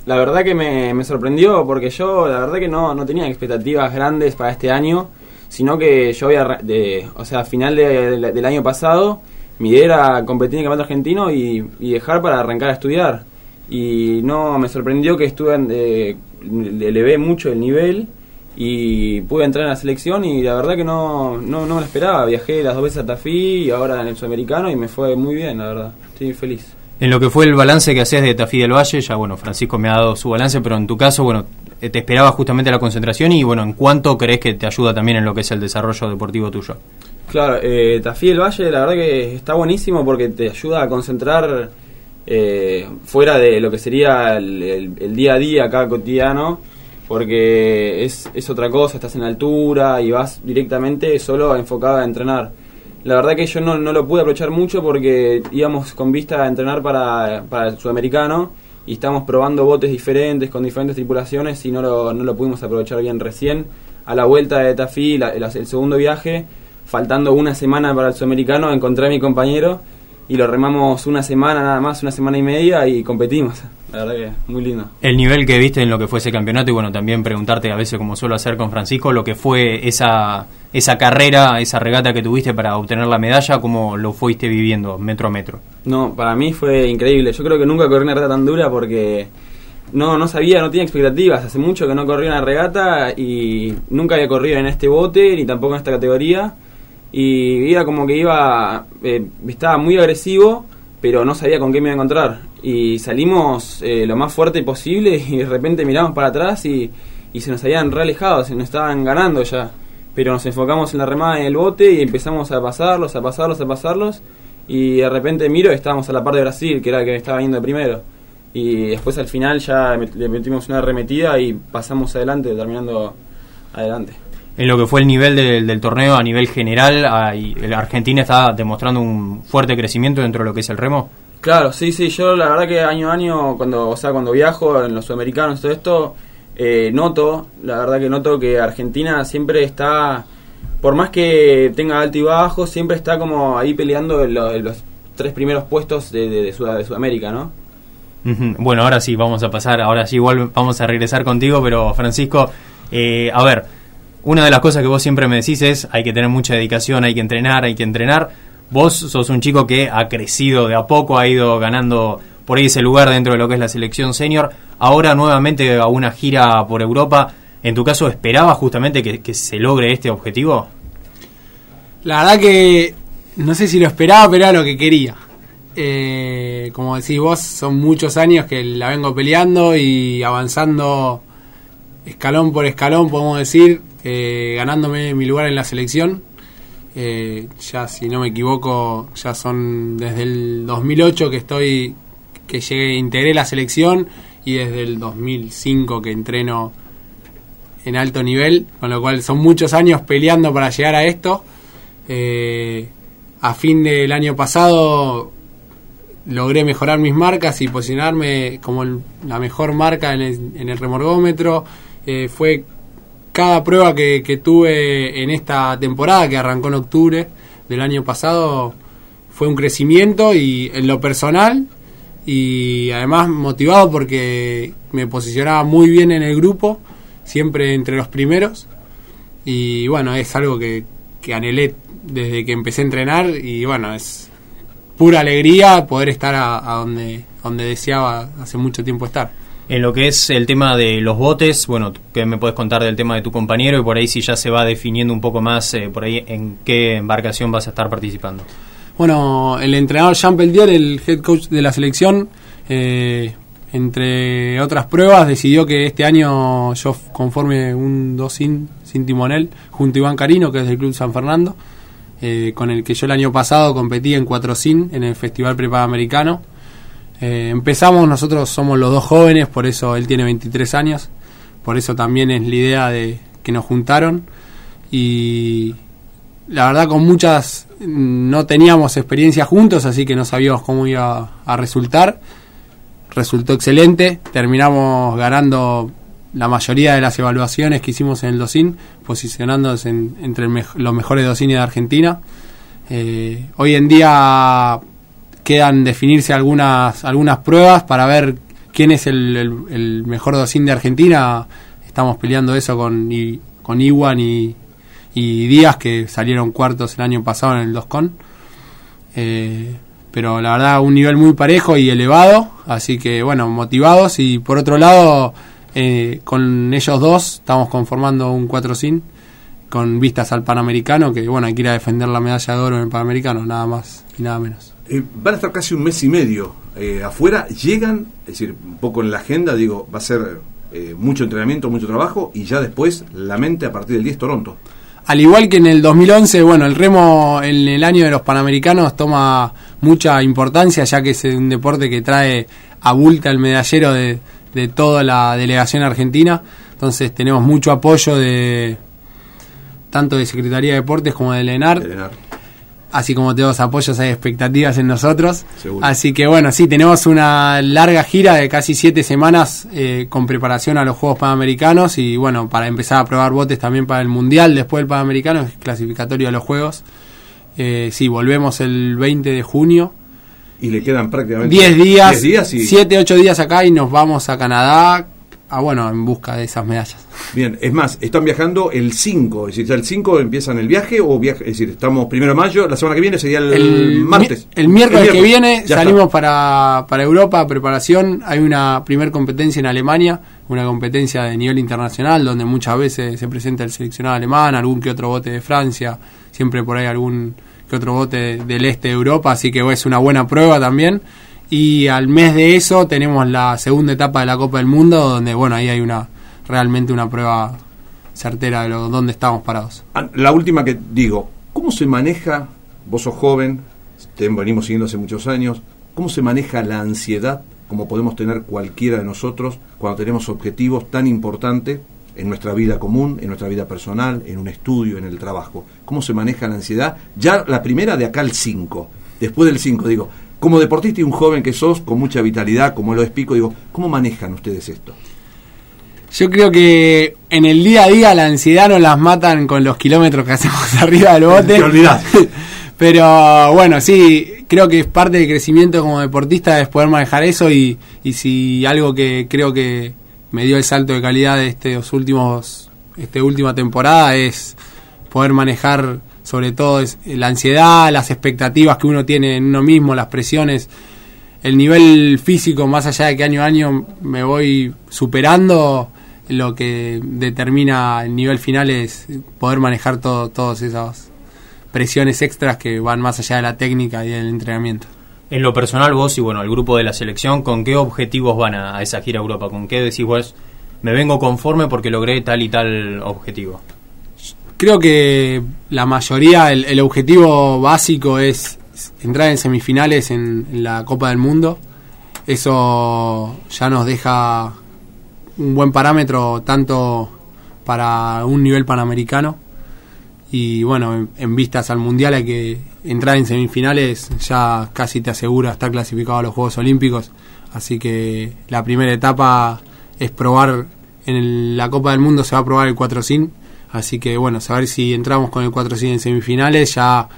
la verdad que me sorprendió porque yo la verdad que no tenía expectativas grandes para este año, sino que yo a final del año pasado mi idea era competir en el campeonato argentino y dejar para arrancar a estudiar. Y no, me sorprendió que elevé mucho el nivel y pude entrar en la selección y la verdad que no me lo esperaba. Viajé las 2 veces a Tafí y ahora en el Sudamericano y me fue muy bien, la verdad. Estoy feliz. En lo que fue el balance que hacías de Tafí del Valle, ya bueno, Francisco me ha dado su balance, pero en tu caso, bueno, te esperaba justamente la concentración y bueno, ¿en cuánto crees que te ayuda también en lo que es el desarrollo deportivo tuyo? Claro, Tafí del Valle la verdad que está buenísimo porque te ayuda a concentrar fuera de lo que sería el día a día acá cotidiano, porque es otra cosa, estás en altura y vas directamente solo enfocado a entrenar. La verdad que yo no lo pude aprovechar mucho porque íbamos con vista a entrenar para el Sudamericano y estamos probando botes diferentes con diferentes tripulaciones y no lo pudimos aprovechar bien. Recién a la vuelta de Tafí, el segundo viaje, faltando una semana para el Sudamericano, encontré a mi compañero y lo remamos una semana nada más, una semana y media y competimos. La verdad que muy lindo. El nivel que viste en lo que fue ese campeonato y bueno, también preguntarte a veces como suelo hacer con Francisco, lo que fue esa carrera, esa regata que tuviste para obtener la medalla, ¿cómo lo fuiste viviendo metro a metro? No, para mí fue increíble. Yo creo que nunca corrí una regata tan dura porque no sabía, no tenía expectativas. Hace mucho que no corría una regata y nunca había corrido en este bote ni tampoco en esta categoría. Y era como que estaba muy agresivo, pero no sabía con qué me iba a encontrar. Y salimos lo más fuerte posible y de repente miramos para atrás y se nos habían re alejado, se nos estaban ganando ya. Pero nos enfocamos en la remada en el bote y empezamos a pasarlos y de repente miro y estábamos a la par de Brasil, que era el que estaba yendo de primero. Y después al final ya le metimos una arremetida y pasamos adelante, terminando adelante. En lo que fue el nivel del torneo a nivel general, la Argentina está demostrando un fuerte crecimiento dentro de lo que es el remo. Claro, sí, yo la verdad que año a año, cuando viajo en los sudamericanos y todo esto, noto que Argentina siempre está, por más que tenga alto y bajo, siempre está como ahí peleando los 3 primeros puestos de Sudamérica, ¿no? Bueno, ahora sí, igual vamos a regresar contigo, pero Francisco, a ver, una de las cosas que vos siempre me decís es hay que tener mucha dedicación, hay que entrenar. Vos sos un chico que ha crecido de a poco, ha ido ganando por ahí ese lugar dentro de lo que es la selección senior. Ahora nuevamente a una gira por Europa. ¿En tu caso esperabas justamente que se logre este objetivo? La verdad que no sé si lo esperaba, pero era lo que quería. Como decís vos, son muchos años que la vengo peleando y avanzando escalón por escalón, podemos decir, ganándome mi lugar en la selección. Ya si no me equivoco, ya son desde el 2008 que integré la selección y desde el 2005 que entreno en alto nivel, con lo cual son muchos años peleando para llegar a esto. A fin del año pasado logré mejorar mis marcas y posicionarme como la mejor marca en el remorgómetro. Fue cada prueba que tuve en esta temporada, que arrancó en octubre del año pasado, fue un crecimiento y en lo personal, y además motivado porque me posicionaba muy bien en el grupo, siempre entre los primeros, y bueno, es algo que anhelé desde que empecé a entrenar, y bueno, es pura alegría poder estar a donde deseaba hace mucho tiempo estar. En lo que es el tema de los botes, bueno, ¿qué me puedes contar del tema de tu compañero? Y por ahí si ya se va definiendo un poco más, por ahí en qué embarcación vas a estar participando. Bueno, el entrenador Jean Peltier, el head coach de la selección, entre otras pruebas, decidió que este año yo conforme un 2 sin timonel, junto a Iván Carino, que es del Club San Fernando, con el que yo el año pasado competí en 4 sin en el Festival Prepanamericano. Empezamos, nosotros somos los 2 jóvenes, por eso él tiene 23 años, por eso también es la idea de que nos juntaron, y la verdad con muchas no teníamos experiencia juntos, así que no sabíamos cómo iba a resultar. Resultó excelente, terminamos ganando la mayoría de las evaluaciones que hicimos en el docín, posicionándonos entre los mejores docines de Argentina. Hoy en día quedan definirse algunas pruebas para ver quién es el mejor docín de Argentina. Estamos peleando eso con Iwan y Díaz, que salieron cuartos el año pasado en el 2CON. Pero la verdad un nivel muy parejo y elevado, así que bueno, motivados. Y por otro lado, con ellos dos estamos conformando un 4CIN con vistas al Panamericano, que bueno, hay que ir a defender la medalla de oro en el Panamericano, nada más y nada menos. Van a estar casi un mes y medio afuera, llegan, es decir, un poco en la agenda, digo, va a ser mucho entrenamiento, mucho trabajo, y ya después la mente a partir del 10 Toronto. Al igual que en el 2011, bueno, el remo en el año de los Panamericanos toma mucha importancia, ya que es un deporte que trae a bulta el medallero de toda la delegación argentina. Entonces tenemos mucho apoyo tanto de Secretaría de Deportes como del ENAR. Así como tenemos apoyos, hay expectativas en nosotros. Seguro. Así que bueno, sí, tenemos una larga gira de casi 7 semanas con preparación a los Juegos Panamericanos y bueno, para empezar a probar botes también para el Mundial después del Panamericano, es clasificatorio a los Juegos. Sí, volvemos el 20 de junio. Y le quedan prácticamente 10 días, 7, 8 días acá y nos vamos a Canadá, en busca de esas medallas. Bien, es más, están viajando el 5, es decir, el 5 empiezan el viaje, es decir, estamos 1 de mayo, la semana que viene sería el martes. El miércoles que viene salimos para Europa, preparación, hay una primer competencia en Alemania, una competencia de nivel internacional, donde muchas veces se presenta el seleccionado alemán, algún que otro bote de Francia, siempre por ahí algún que otro bote del este de Europa, así que es una buena prueba también. Y al mes de eso tenemos la segunda etapa de la Copa del Mundo, donde ahí hay realmente una prueba certera de dónde estamos parados. La última que digo, ¿cómo se maneja, vos sos joven, venimos siguiendo hace muchos años, cómo se maneja la ansiedad, como podemos tener cualquiera de nosotros, cuando tenemos objetivos tan importantes en nuestra vida común, en nuestra vida personal, en un estudio, en el trabajo? ¿Cómo se maneja la ansiedad? Ya la primera de acá al 5, después del 5 digo, como deportista y un joven que sos, con mucha vitalidad, como lo es Pico, digo, ¿cómo manejan ustedes esto? Yo creo que en el día a día la ansiedad nos las matan con los kilómetros que hacemos arriba del bote. Te olvidás. Pero sí, creo que es parte del crecimiento como deportista es poder manejar eso y si algo que creo que me dio el salto de calidad de esta última temporada es poder manejar sobre todo la ansiedad, las expectativas que uno tiene en uno mismo, las presiones, el nivel físico, más allá de que año a año me voy superando, lo que determina el nivel final es poder manejar todas esas presiones extras que van más allá de la técnica y del entrenamiento. En lo personal, vos y el grupo de la selección, ¿con qué objetivos van a esa gira a Europa? ¿Con qué decís vos, me vengo conforme porque logré tal y tal objetivo? Creo que la mayoría, el objetivo básico es entrar en semifinales en la Copa del Mundo. Eso ya nos deja un buen parámetro tanto para un nivel panamericano y en vistas al Mundial hay que entrar en semifinales, ya casi te asegura estar clasificado a los Juegos Olímpicos, así que la primera etapa es probar, la Copa del Mundo se va a probar el 4CIN, así que saber si entramos con el 4CIN en semifinales, ya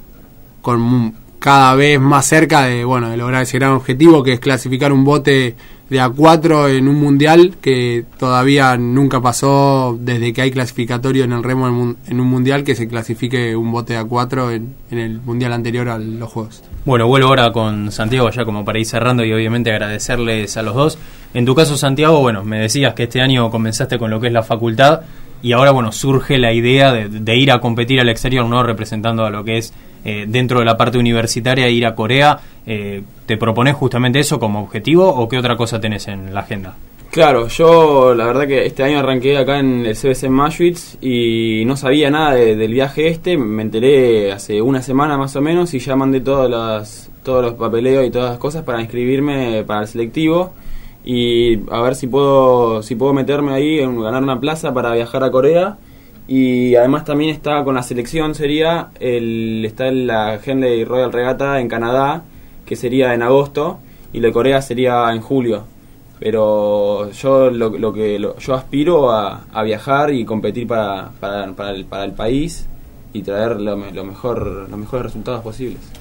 con cada vez más cerca de lograr ese gran objetivo, que es clasificar un bote de A4 en un mundial, que todavía nunca pasó desde que hay clasificatorio en el remo en un mundial, que se clasifique un bote de A4 en el mundial anterior a los Juegos. Vuelvo ahora con Santiago ya como para ir cerrando y obviamente agradecerles a los dos. En tu caso, Santiago, me decías que este año comenzaste con lo que es la facultad y ahora surge la idea de ir a competir al exterior, ¿no? Representando a lo que es dentro de la parte universitaria, ir a Corea. ¿Te propones justamente eso como objetivo o qué otra cosa tenés en la agenda? Claro, yo la verdad que este año arranqué acá en el CBC Maschwitz y no sabía nada del viaje me enteré hace una semana más o menos y ya mandé todos los papeleos y todas las cosas para inscribirme para el selectivo y a ver si puedo meterme ahí, ganar una plaza para viajar a Corea. Y además también está con la selección, está la Henley Royal Regatta en Canadá, que sería en agosto, y la de Corea sería en julio. Pero yo yo aspiro a viajar y competir para el país y traer los mejores resultados posibles.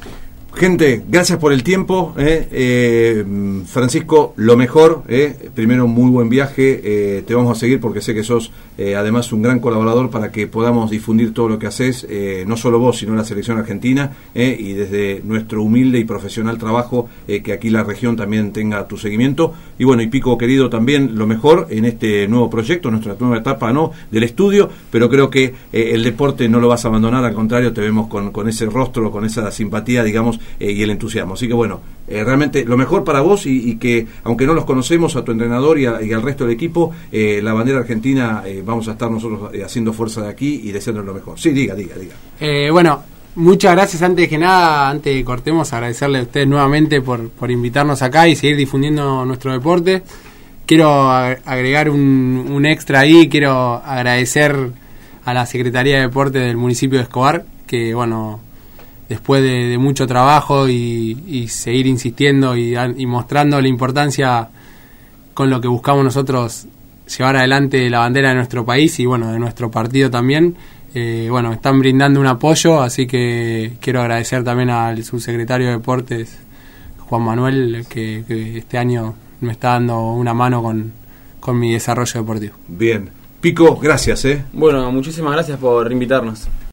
Gente, gracias por el tiempo. Francisco, lo mejor. Primero, muy buen viaje. Te vamos a seguir porque sé que sos además un gran colaborador para que podamos difundir todo lo que haces, no solo vos, sino la selección argentina, y desde nuestro humilde y profesional trabajo, que aquí la región también tenga tu seguimiento. Y bueno, y Pico querido, también lo mejor en este nuevo proyecto, nuestra nueva etapa, ¿no?, del estudio, pero creo que el deporte no lo vas a abandonar, al contrario, te vemos con ese rostro, con esa simpatía, digamos, y el entusiasmo. Así que bueno, realmente lo mejor para vos, y que aunque no los conocemos, a tu entrenador y al resto del equipo, la bandera argentina, vamos a estar nosotros haciendo fuerza de aquí y deseando lo mejor. Sí, diga. Bueno, muchas gracias. Antes que nada, antes de cortemos, agradecerle a ustedes nuevamente por invitarnos acá y seguir difundiendo nuestro deporte. Quiero agregar un extra ahí. Quiero agradecer a la Secretaría de Deporte del municipio de Escobar, que bueno, después de mucho trabajo y seguir insistiendo y mostrando la importancia con lo que buscamos nosotros llevar adelante la bandera de nuestro país y bueno, de nuestro partido también, bueno, están brindando un apoyo, así que quiero agradecer también al subsecretario de Deportes, Juan Manuel, que este año me está dando una mano con mi desarrollo deportivo. Bien. Pico, gracias. Bueno, muchísimas gracias por invitarnos.